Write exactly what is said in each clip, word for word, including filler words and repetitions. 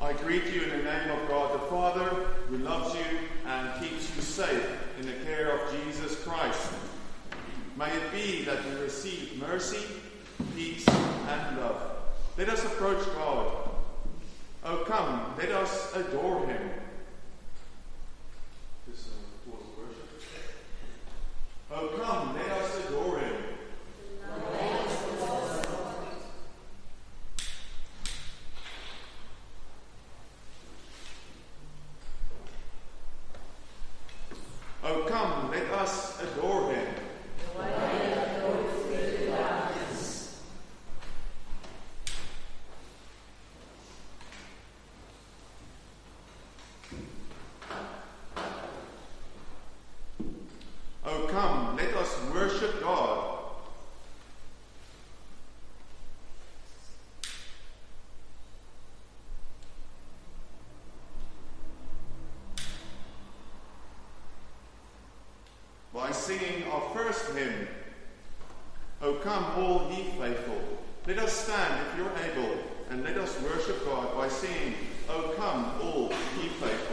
I greet you in the name of God the Father, who loves you and keeps you safe in the care of Jesus Christ. May it be that you receive mercy, peace, and love. Let us approach God. Oh, come, let us adore him. This uh, was worship. Oh, come, let us adore him. Oh, come, let us adore him. Oh, come, let us worship God. By singing our first hymn, O come all ye faithful. Let us stand if you're able, and let us worship God by singing, O come all ye faithful.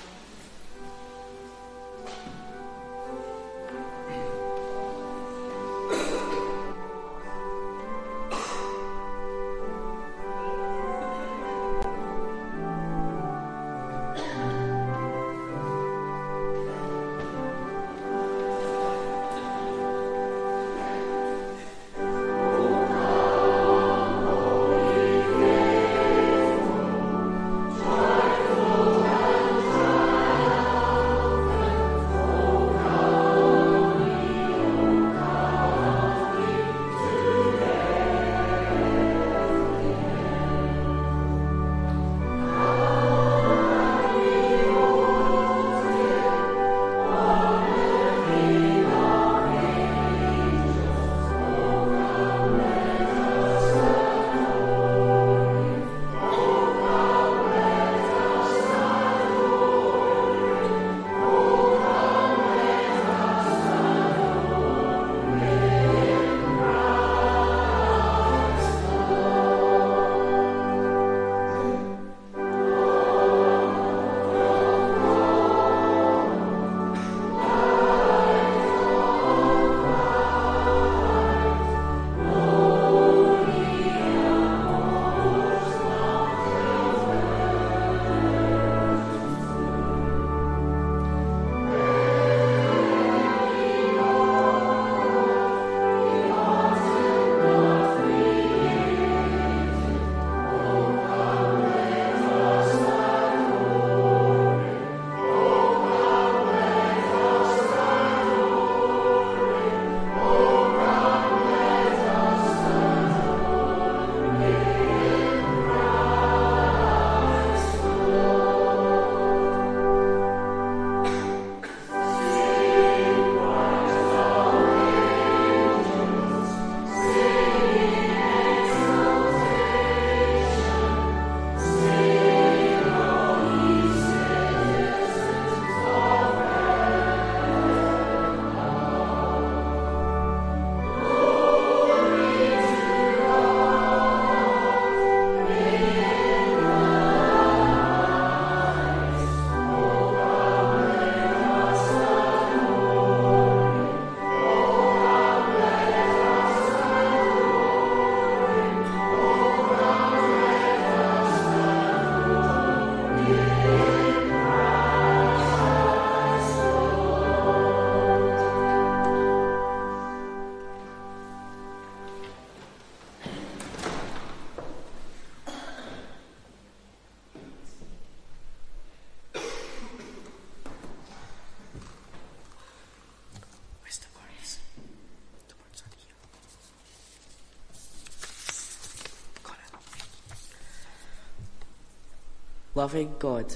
Loving God,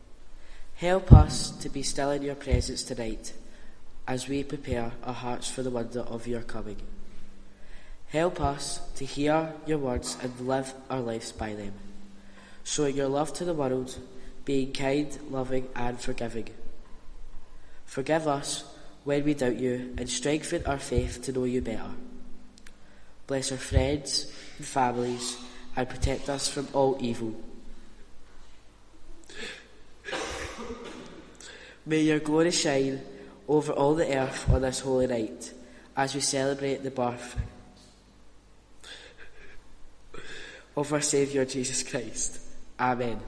help us to be still in your presence tonight as we prepare our hearts for the wonder of your coming. Help us to hear your words and live our lives by them, showing your love to the world, being kind, loving and forgiving. Forgive us when we doubt you and strengthen our faith to know you better. Bless our friends and families and protect us from all evil. May your glory shine over all the earth on this holy night, as we celebrate the birth of our Saviour Jesus Christ. Amen.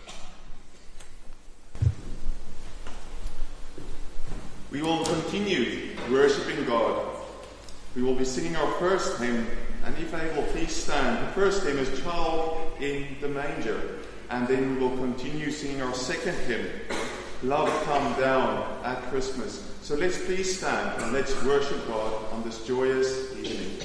We will continue worshipping God. We will be singing our first hymn, and if able, please stand. The first hymn is Child in the Manger, and then we will continue singing our second hymn, Love Come Down at Christmas. So let's please stand and let's worship God on this joyous evening.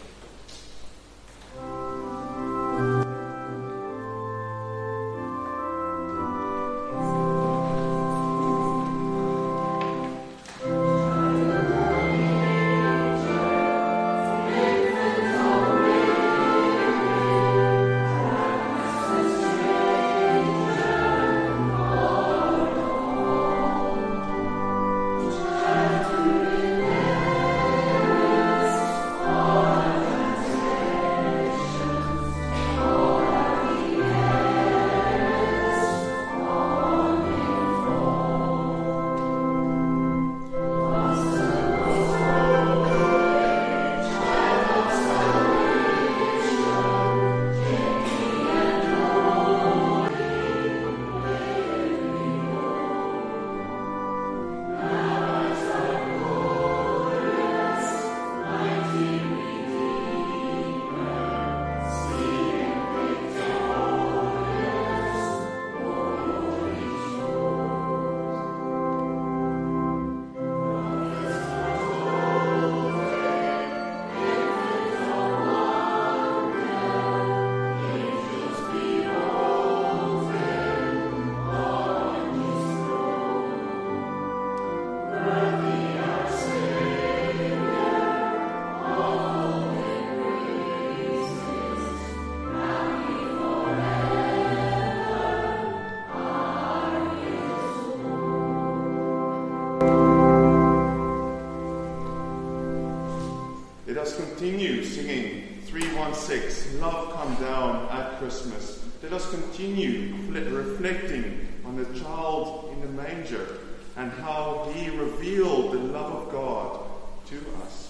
Let us continue singing three one six, Love Come Down at Christmas. Let us continue reflecting on the child in the manger and how he revealed the love of God to us.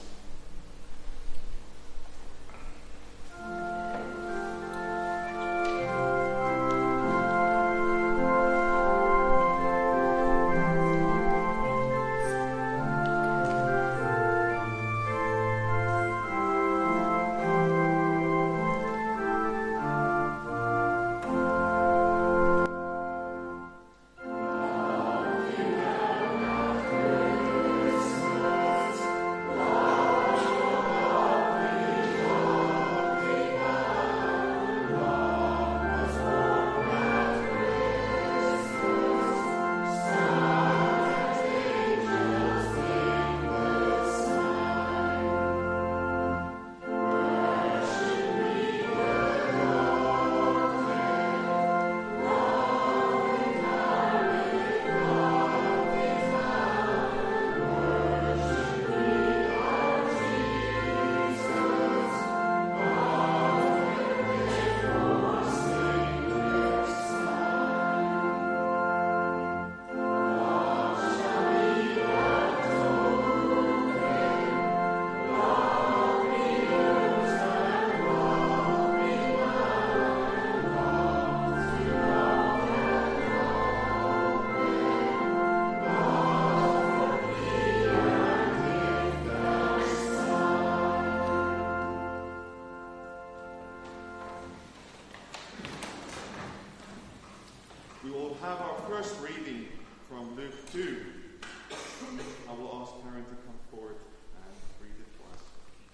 We will have our first reading from Luke two. I will ask Karen to come forward and read it for us.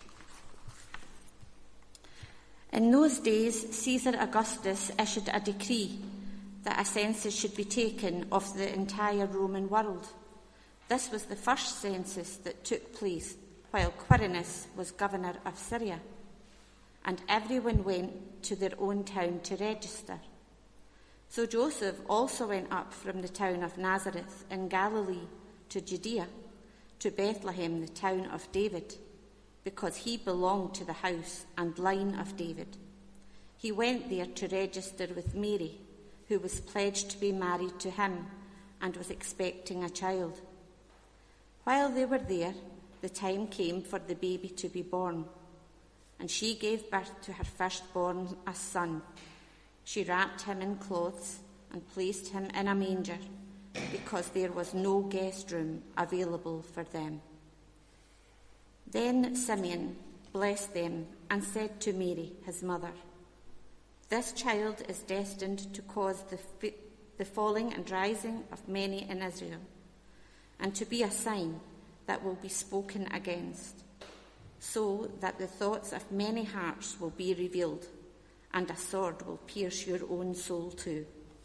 In those days, Caesar Augustus issued a decree that a census should be taken of the entire Roman world. This was the first census that took place while Quirinius was governor of Syria, and everyone went to their own town to register. So Joseph also went up from the town of Nazareth in Galilee to Judea, to Bethlehem, the town of David, because he belonged to the house and line of David. He went there to register with Mary, who was pledged to be married to him and was expecting a child. While they were there, the time came for the baby to be born, and she gave birth to her firstborn, a son. She wrapped him in cloths and placed him in a manger, because there was no guest room available for them. Then Simeon blessed them and said to Mary, his mother, "This child is destined to cause the, fi- the falling and rising of many in Israel, and to be a sign that will be spoken against, so that the thoughts of many hearts will be revealed, and a sword will pierce your own soul too."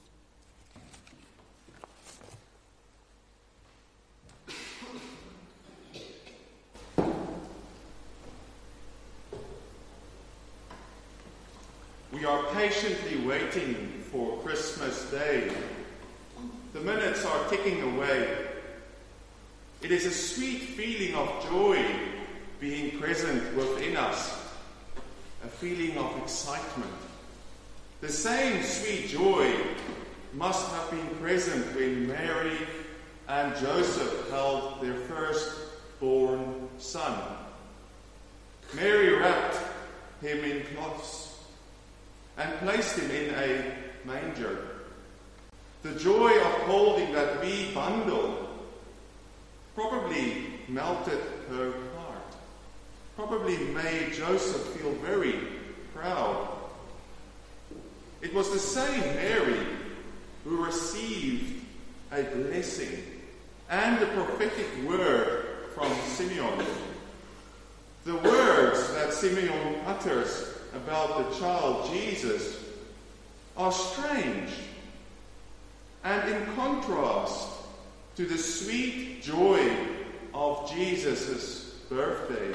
We are patiently waiting for Christmas Day. The minutes are ticking away. It is a sweet feeling of joy being present within us, a feeling of excitement. The same sweet joy must have been present when Mary and Joseph held their firstborn son. Mary wrapped him in cloths and placed him in a manger. The joy of holding that wee bundle probably melted her heart, probably made Joseph feel very proud. It was the same Mary who received a blessing and a prophetic word from Simeon. The words that Simeon utters about the child Jesus are strange and in contrast to the sweet joy of Jesus' birthday.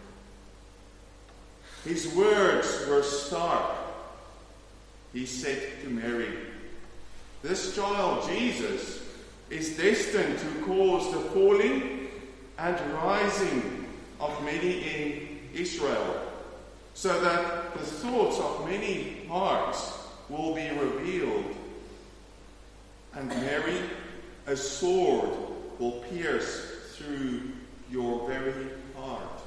His words were stark. He said to Mary, "This child Jesus is destined to cause the falling and rising of many in Israel, so that the thoughts of many hearts will be revealed. And Mary, a sword will pierce through your very heart."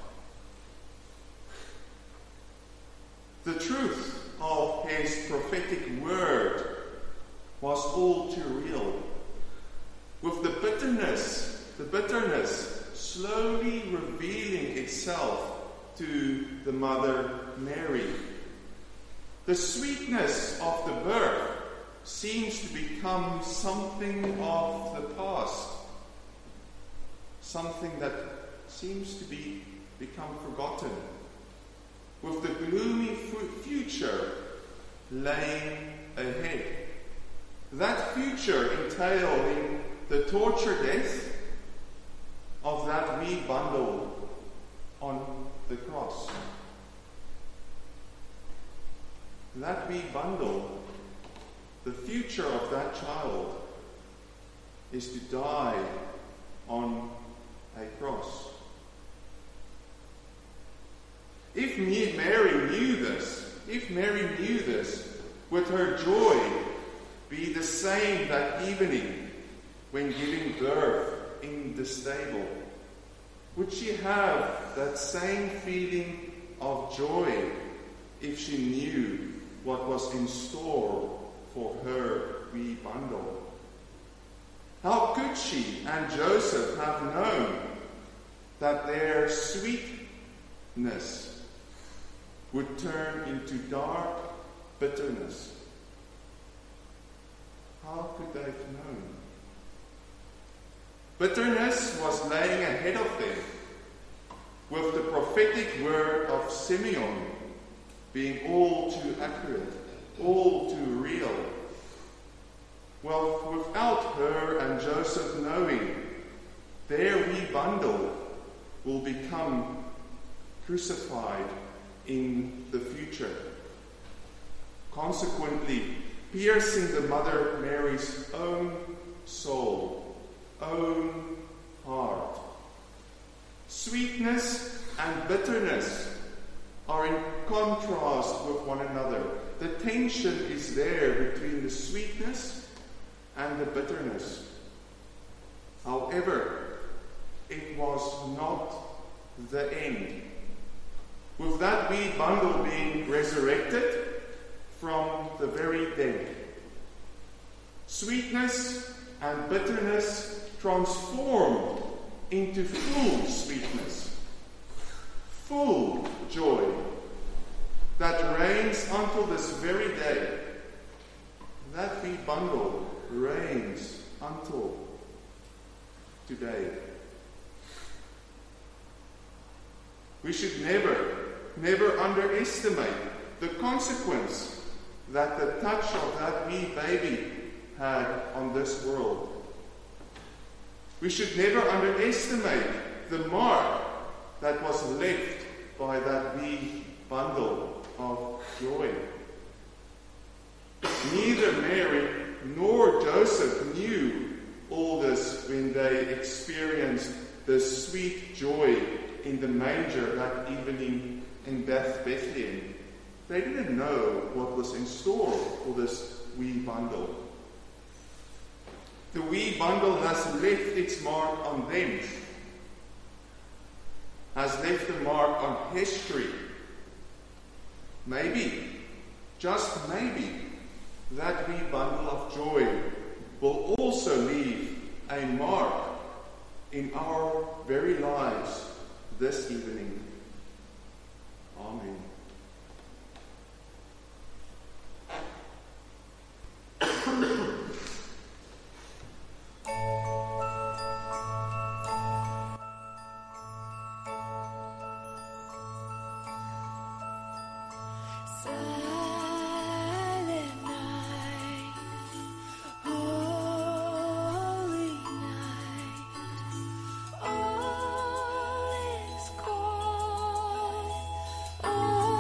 The truth of his prophetic word was all too real. With the bitterness, the bitterness slowly revealing itself to the mother Mary. The sweetness of the birth seems to become something of the past, something that seems to be become forgotten, with the gloomy future laying ahead. That future entailing the torture death of that wee bundle on the cross. That wee bundle, the future of that child, is to die on a cross. If Mary knew this, if Mary knew this, would her joy be the same that evening when giving birth in the stable? Would she have that same feeling of joy if she knew what was in store for her wee bundle? How could she and Joseph have known that their sweetness would turn into dark bitterness? How could they have known? Bitterness was laying ahead of them, with the prophetic word of Simeon being all too accurate, all too real. Well, without her and Joseph knowing, their wee bundle will become crucified in the future, consequently piercing the Mother Mary's own soul, own heart. Sweetness and bitterness are in contrast with one another. The tension is there between the sweetness and the bitterness. However, it was not the end. With that wee bundle being resurrected from the very dead, sweetness and bitterness transformed into full sweetness, full joy that reigns until this very day. That wee bundle reigns until today. We should never, never underestimate the consequence that the touch of that wee baby had on this world. We should never underestimate the mark that was left by that wee bundle of joy. Neither Mary nor Joseph knew all this when they experienced the sweet joy in the manger that evening in Beth Bethlehem. They didn't know what was in store for this wee bundle. The wee bundle has left its mark on them, has left a mark on history. Maybe, just maybe, that wee bundle of joy will also leave a mark in our very lives this evening. Amen. Oh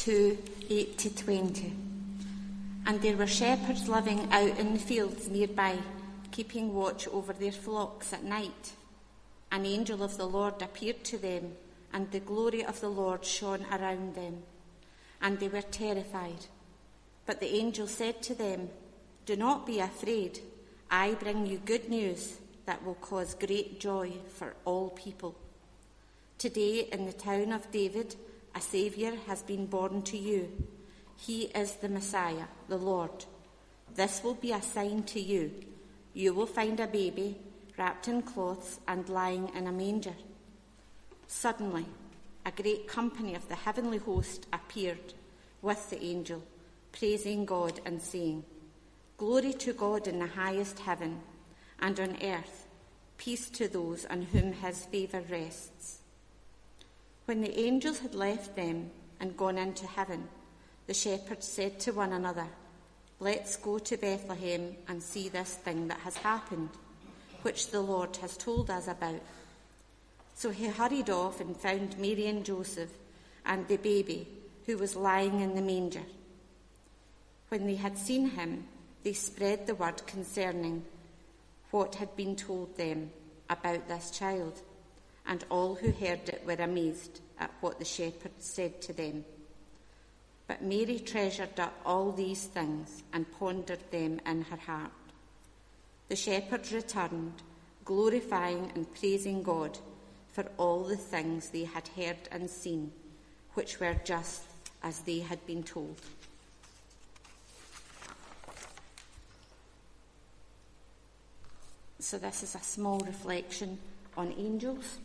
two, eight to twenty. And there were shepherds living out in the fields nearby, keeping watch over their flocks at night. An angel of the Lord appeared to them, and the glory of the Lord shone around them, and they were terrified. But the angel said to them, "Do not be afraid. I bring you good news that will cause great joy for all people. Today in the town of David, a Saviour has been born to you. He is the Messiah, the Lord. This will be a sign to you. You will find a baby wrapped in cloths and lying in a manger." Suddenly, a great company of the heavenly host appeared with the angel, praising God and saying, "Glory to God in the highest heaven, and on earth peace to those on whom his favour rests." When the angels had left them and gone into heaven, the shepherds said to one another, "Let's go to Bethlehem and see this thing that has happened, which the Lord has told us about." So he hurried off and found Mary and Joseph and the baby who was lying in the manger. When they had seen him, they spread the word concerning what had been told them about this child, and all who heard it were amazed at what the shepherds said to them. But Mary treasured up all these things and pondered them in her heart. The shepherds returned, glorifying and praising God for all the things they had heard and seen, which were just as they had been told. So this is a small reflection on angels.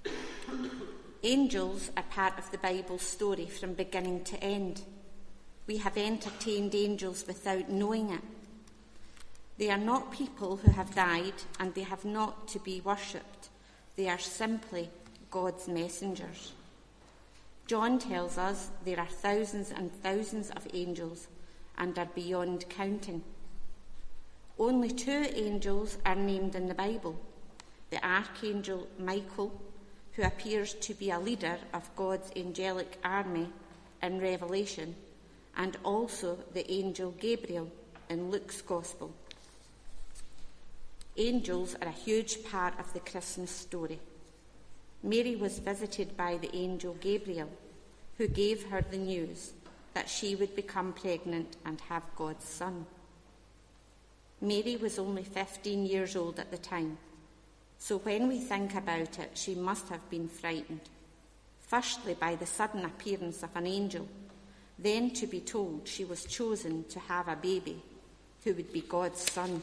Angels are part of the Bible's story from beginning to end. We have entertained angels without knowing it. They are not people who have died, and they have not to be worshipped. They are simply God's messengers. John tells us there are thousands and thousands of angels and are beyond counting. Only two angels are named in the Bible: the Archangel Michael, who appears to be a leader of God's angelic army in Revelation, and also the angel Gabriel in Luke's Gospel. Angels are a huge part of the Christmas story. Mary was visited by the angel Gabriel, who gave her the news that she would become pregnant and have God's son. Mary was only fifteen years old at the time, so when we think about it, she must have been frightened. Firstly, by the sudden appearance of an angel, then to be told she was chosen to have a baby who would be God's son.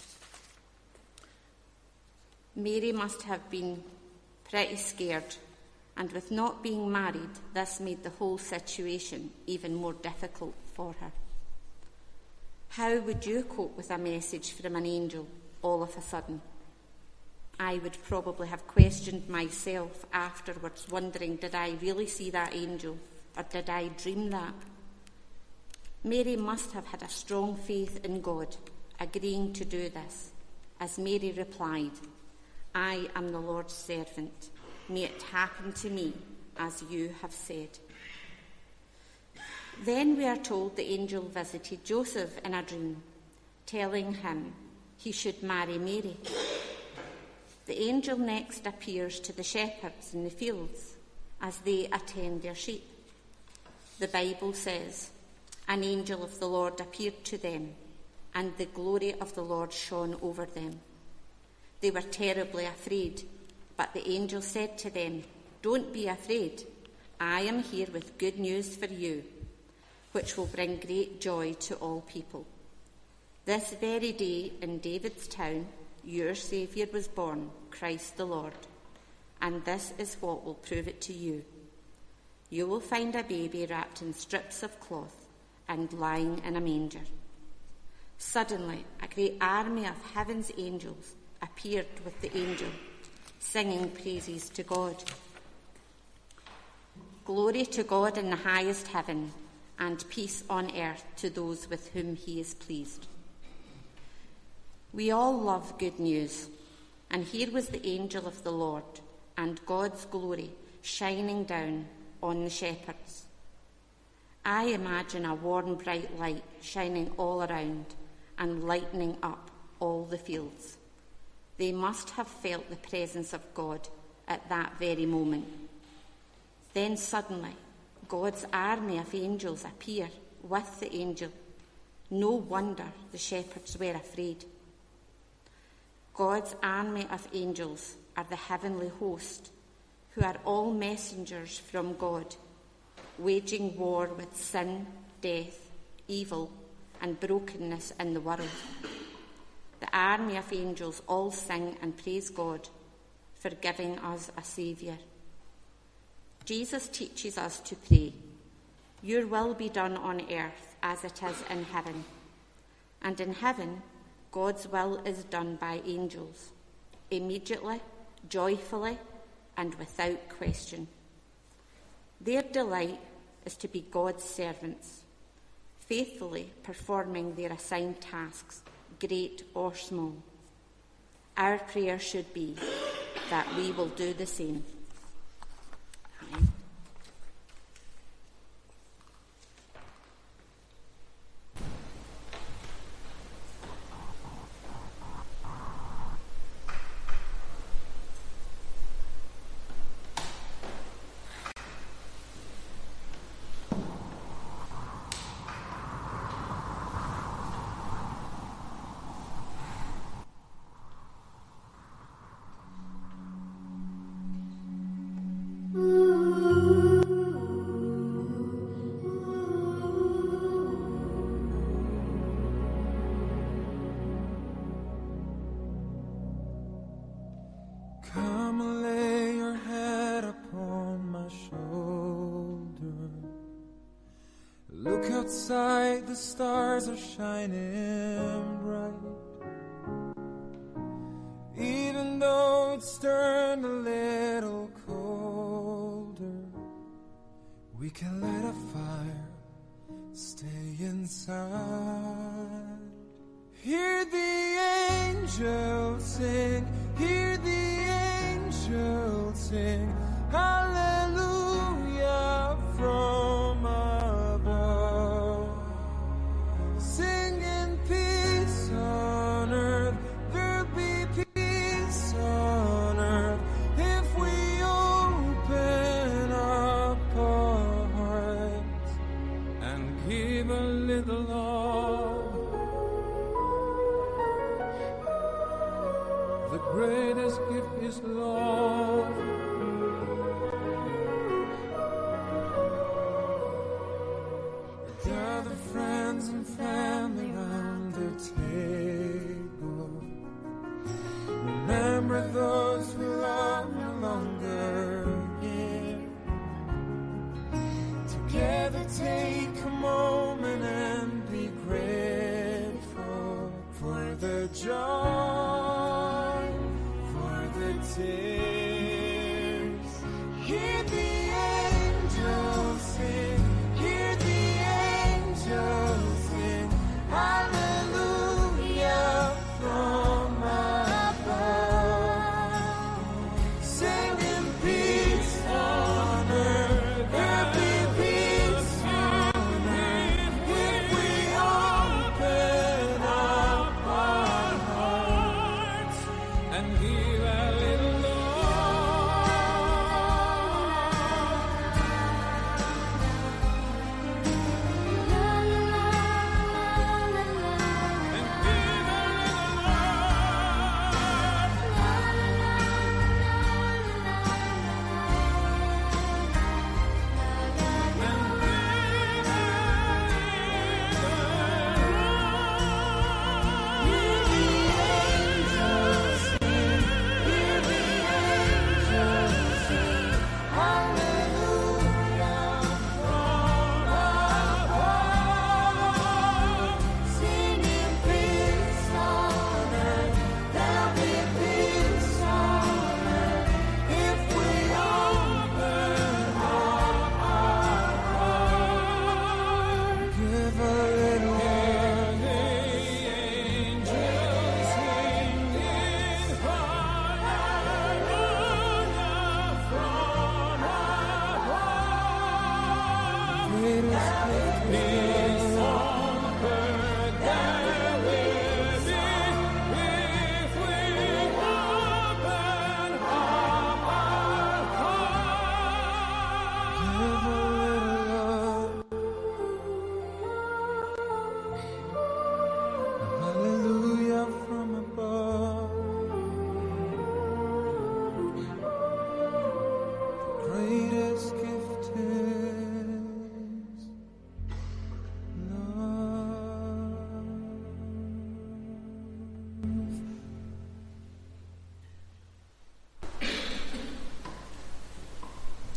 Mary must have been pretty scared, and with not being married, this made the whole situation even more difficult for her. How would you cope with a message from an angel all of a sudden? I would probably have questioned myself afterwards, wondering, did I really see that angel, or did I dream that? Mary must have had a strong faith in God, agreeing to do this, as Mary replied, "I am the Lord's servant. May it happen to me as you have said." Then we are told the angel visited Joseph in a dream, telling him he should marry Mary. The angel next appears to the shepherds in the fields as they attend their sheep. The Bible says, "An angel of the Lord appeared to them, and the glory of the Lord shone over them. They were terribly afraid, but the angel said to them, 'Don't be afraid. I am here with good news for you, which will bring great joy to all people. This very day in David's town, your Saviour was born, Christ the Lord. And this is what will prove it to you. You will find a baby wrapped in strips of cloth and lying in a manger.' Suddenly, a great army of heaven's angels appeared with the angel, singing praises to God. Glory to God in the highest heaven, and peace on earth to those with whom he is pleased." We all love good news, and here was the angel of the Lord and God's glory shining down on the shepherds. I imagine a warm, bright light shining all around and lightening up all the fields. They must have felt the presence of God at that very moment. Then suddenly, God's army of angels appear with the angel. No wonder the shepherds were afraid. God's army of angels are the heavenly host, who are all messengers from God, waging war with sin, death, evil, and brokenness in the world. The army of angels all sing and praise God for giving us a Saviour. Jesus teaches us to pray, "Your will be done on earth as it is in heaven." And in heaven, God's will is done by angels, immediately, joyfully, and without question. Their delight is to be God's servants, faithfully performing their assigned tasks, great or small. Our prayer should be that we will do the same. Amen. Come lay your head upon my shoulder. Look outside, the stars are shining bright. Even though it's turned a little colder, we can light a fire, stay inside. Hear the angels sing, hear the angels sing, hallelujah from above. Singing peace on earth, there'll be peace on earth if we open up our hearts and give a little love. The greatest gift is love. Gather friends and family round the table. Remember those we love no longer here. Together take a moment and be grateful for the joy, for the tears. Hear the angels sing, hear the angels sing, hallelujah from above. Singing peace on earth, there'll be peace on earth if we open up our hearts and give a little love.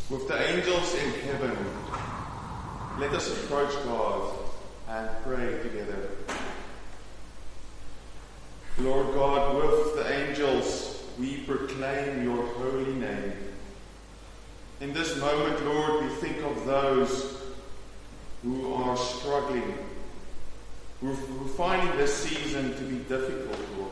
With the angels in heaven, let us approach God and pray together. Lord God, with the angels, we proclaim your holy name. In this moment, Lord, we think of those who are struggling, who are finding this season to be difficult, Lord.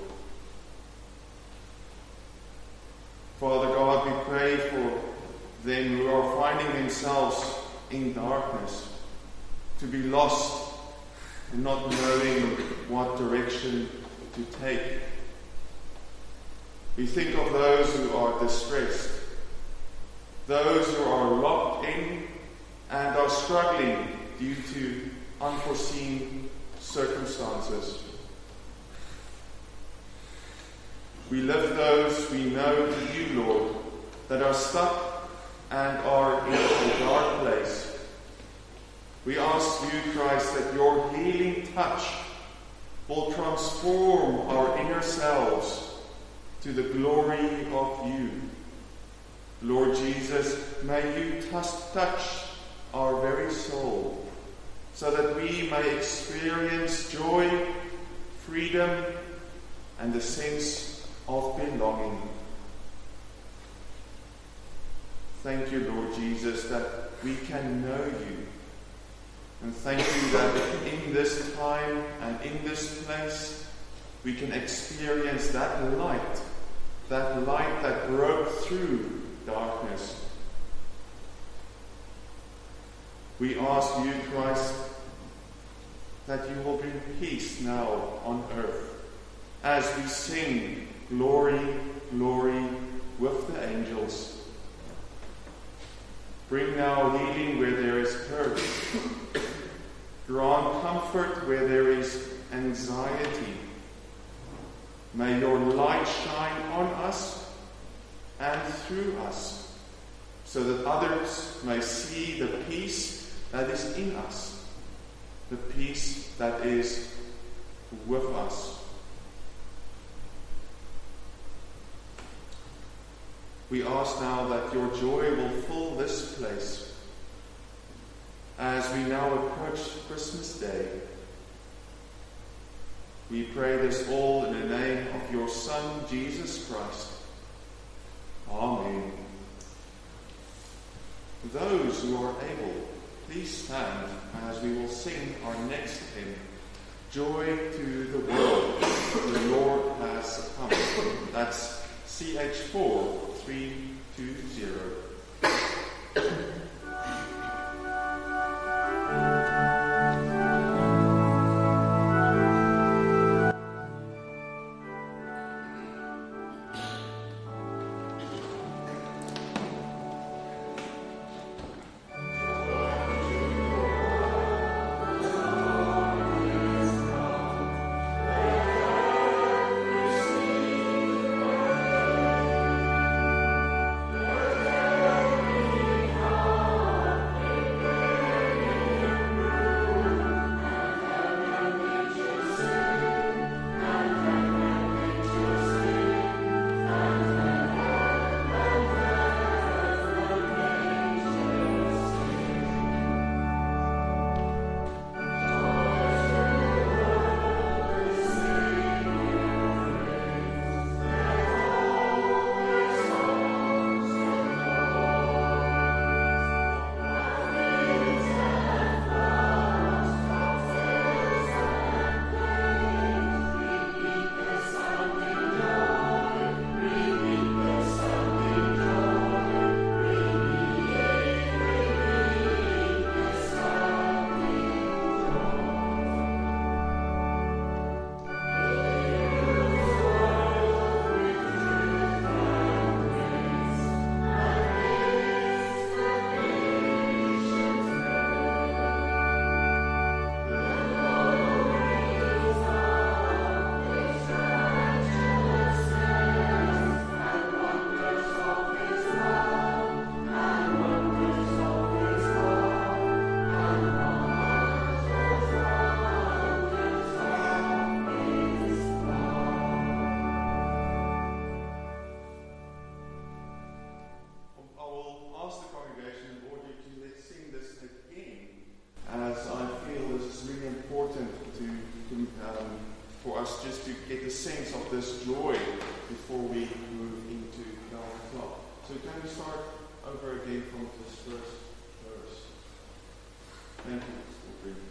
Father God, we pray for them who are finding themselves in darkness, to be lost and not knowing what direction to take. We think of those who are distressed, those who are locked in and are struggling due to unforeseen circumstances. We lift those we know to you, Lord, that are stuck and are in a dark place. We ask you, Christ, that your healing touch will transform our inner selves to the glory of you. Lord Jesus, may you touch our very soul, so that we may experience joy, freedom, and a sense of belonging. Thank you, Lord Jesus, that we can know you. And thank you that in this time and in this place, we can experience that light, that light that broke through darkness. We ask you, Christ, that you will bring peace now on earth as we sing glory, glory with the angels. Bring now healing where there is hurt. Grant comfort where there is anxiety. May your light shine on us and through us, so that others may see the peace that is in us, the peace that is with us. We ask now that your joy will fill this place as we now approach Christmas Day. We pray this all in the name of your Son, Jesus Christ. Amen. Those who are able, please stand as we will sing our next hymn, Joy to the World, the Lord has come. That's C H four three two zero. Amen. So can we start over again from this first verse? Thank you, Mister Green.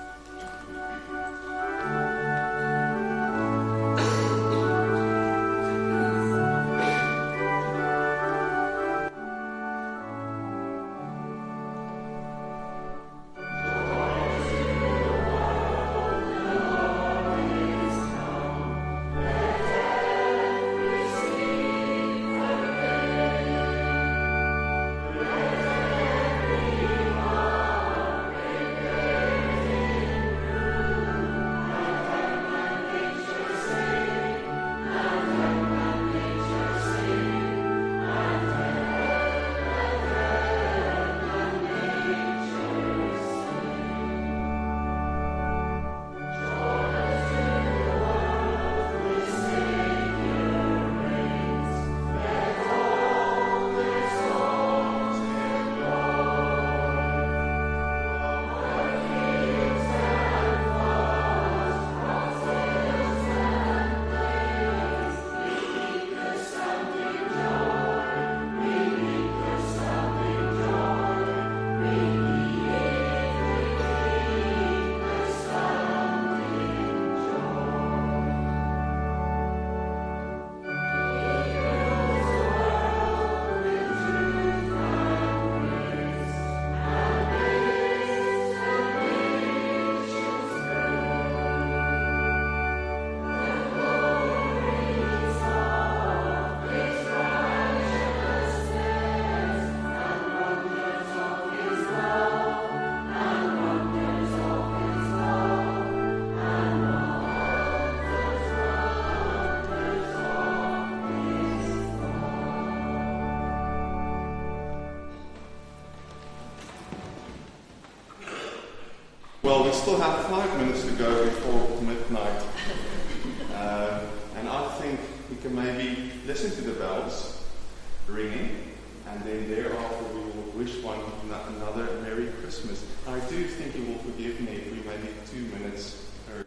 Well, we still have five minutes to go before midnight. Uh, and I think we can maybe listen to the bells ringing, and then thereafter we will wish one another a Merry Christmas. I do think you will forgive me if we maybe two minutes early.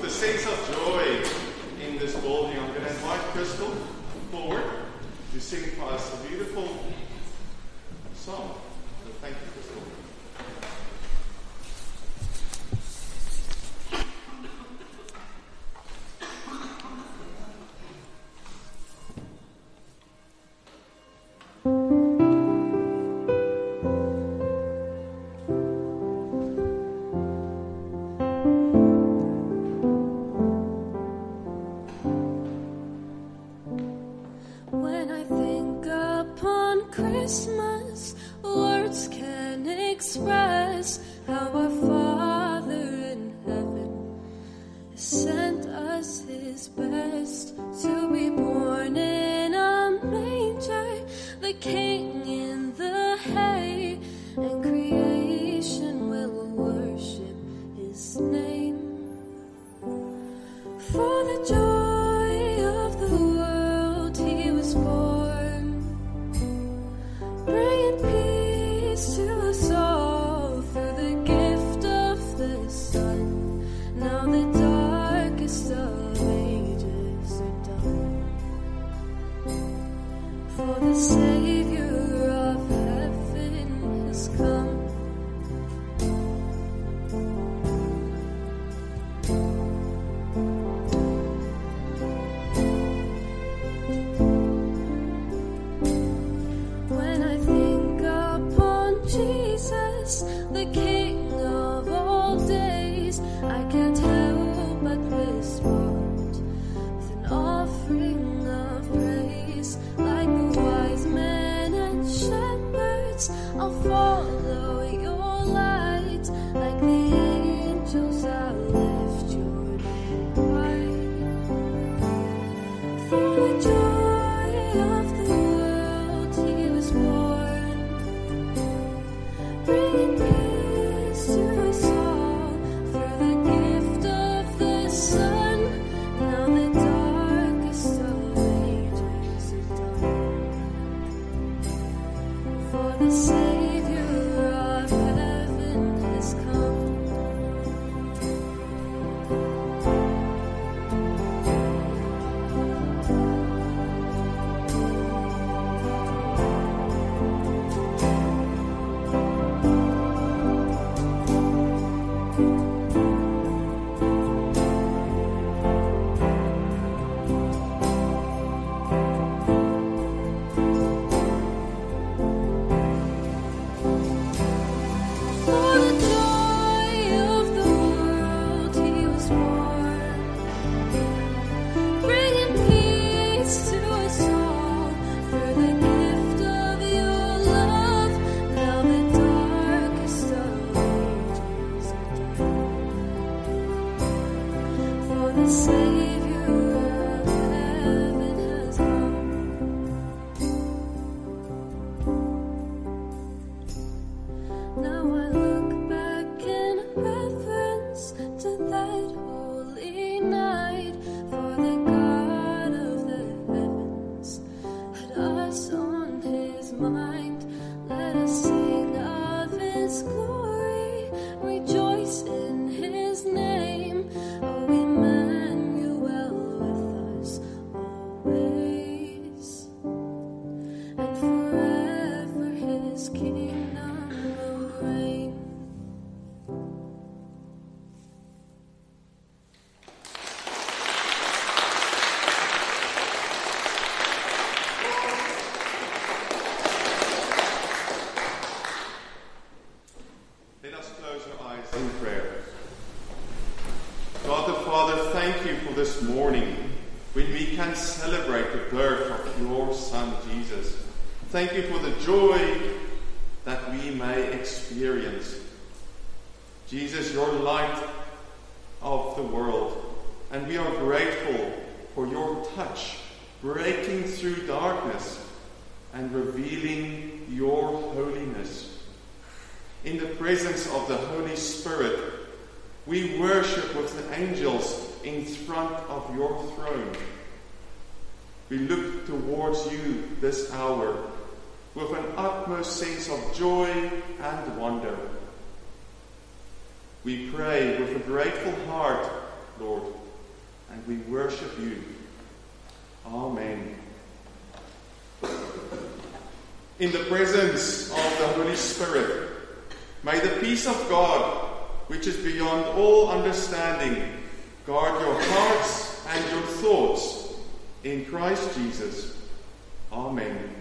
a sense of joy in this building, I'm going to invite Crystal forward to sing for us a beautiful song. So thank you, Crystal. When I think upon Christmas, words can express how our Father in heaven has sent us His best to be born in a manger, the King in the hay, and creation will worship His name. For the joy of the world He was born, bringing peace to us all through the gift of the Son. Now the darkest of ages are done, for the Savior of heaven has come. When I think upon Jesus, the King of all days, I can't help but respond with an offering of praise. Like the wise men and shepherds, I'll follow your light. Like the angels, I'll lift your name high. For the joy of the world He was born, bringing peace to us all through the gift of the Son. Now the darkest of ages are done, for the Savior of heaven has come. For the joy of the world He was born, bringing peace to us all through the gift of your love. Now the darkest of ages are done, for the Savior of heaven has come. Now I look back in reverence to that holy night, for the God of the heavens had us on His mind. Let us sing of His glory, rejoice in His name. O Emmanuel with us always, and forever His kingdom will reign. Let us close our eyes in prayer. God the Father, thank you for this morning when we can celebrate the birth of your Son Jesus. Thank you for the joy that we may experience. Jesus, your light of the world, and we are grateful for your touch breaking through darkness and revealing your holiness. In the presence of the Holy Spirit, we worship with the angels in front of your throne. We look towards you this hour with an utmost sense of joy and wonder. We pray with a grateful heart Lord, and we worship you. Amen. In the presence of the Holy Spirit, may the peace of God, which is beyond all understanding, guard your hearts and your thoughts in Christ Jesus. Amen.